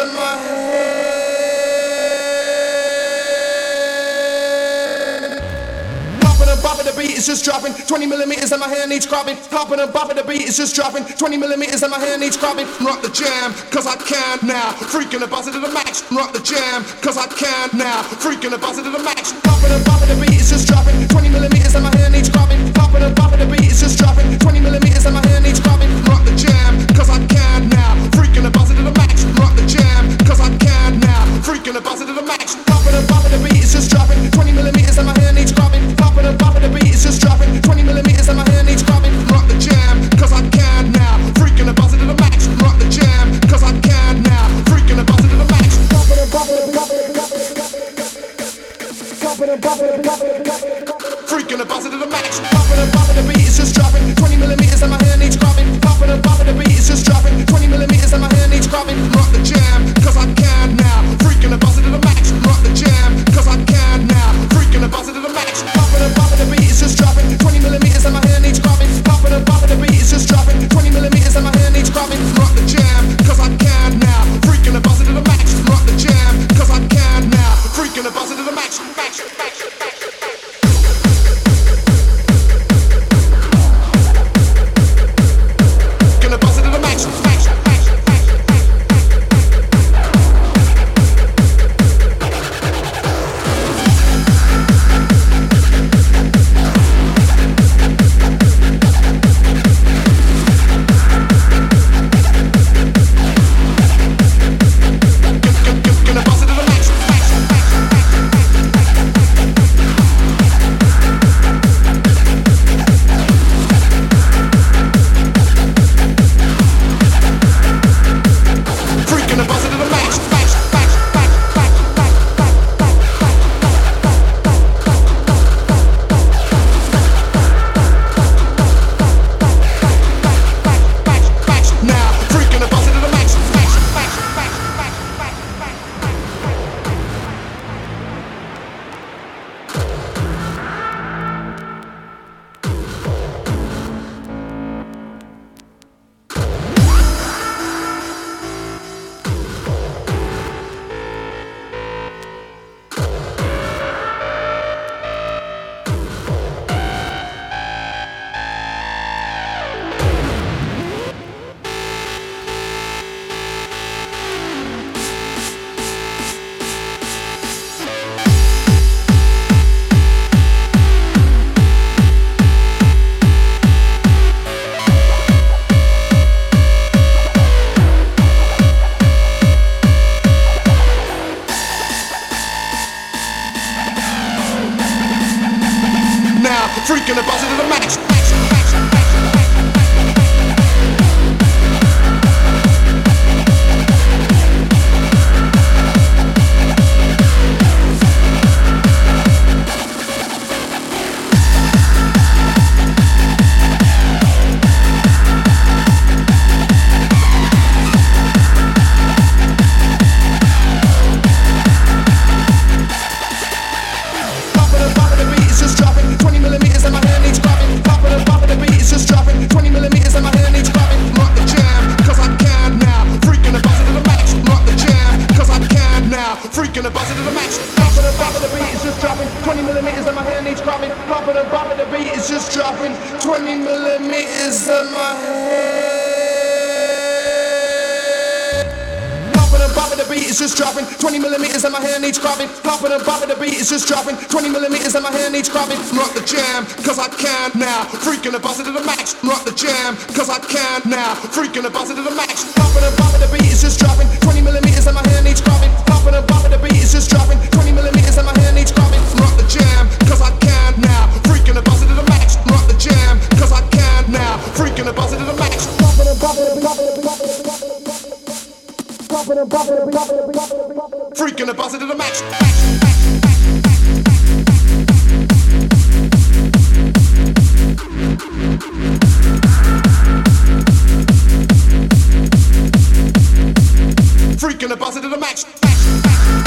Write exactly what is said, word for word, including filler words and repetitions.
in my head. Popping and bopping, the beat is just dropping. twenty millimeters in my hand needs cropping. Popping and bopping, the beat is just dropping. twenty millimeters in my hand needs cropping. Rock the jam, cause I can now. Freaking the buzzer to the max. Rock the jam, cause I can now. Freaking the buzzer to the max. Popping and bopping, the beat is just dropping. twenty millimeters in my hand needs cropping. Popping and bopping, the beat is just dropping. twenty millimeters in my hand needs cropping. Rock the jam, cause I can now. Freaking the buzzer to the max. Rock the jam, cause I can now. Freaking the buzzer to the max. Popping and bopping, the beat is just dropping. twenty millimeters in my hand needs cropping. Popping and bopping, the beat is just dropping. twenty millimeters in my hand needs cropping. Rock the jam, cause I can now. Freaking the buzzer to the max. Rock the jam, cause I can now. Freaking the buzzer to the max. Popping and bopping, popping and bopping, freaking the buzzer to the max. Popping and bopping, the beat is just dropping. twenty millimeters in my hand needs cropping. Popping and bopping, the beat is just dropping. twenty millimeters in my hand needs cropping. Rock the jam, cause I can now. Freaking the buzzer to the max. Rock the jam, cause I can now. Freaking the buzzer to the max. Popping and bopping, the beat is just dropping. twenty millimeters in my hand needs cropping. Popping and bopping, the beat is just dropping. twenty millimeters in my hand needs cropping. Rock the jam, cause I can now. Freaking the buzzer to the max. Rock the jam, cause I can now. Freaking the buzzer to the max. Max, max, max. Freaking the buzzer to the max. Freaking the buzzer to the max. Popping and bopping, the beat is just dropping. twenty millimeters in my hand needs cropping. Popping and bopping, the beat is just dropping. twenty millimeters in my head. Popping and bopping, the beat is just dropping. twenty millimeters in my hand needs cropping. Popping and bopping, the beat is just dropping. twenty millimeters in my hand needs cropping. Rock the jam, cause I can now. Freaking the buzzer to the max. Rock the jam, cause I can now. Freaking the buzzer to the max. Popping and bopping, the beat is just dropping. twenty millimeters in my hand needs cropping. Popping and bopping, the beat is just dropping. twenty millimeters in my hand needs cropping. Rock the jam, cause I can now. Freaking the buzzer to the max. Rock the jam, cause I can now. Freaking the buzzer to the max. Popping and bopping, popping and bopping, freaking the buzzer to the max. Freaking the buzzer to the max.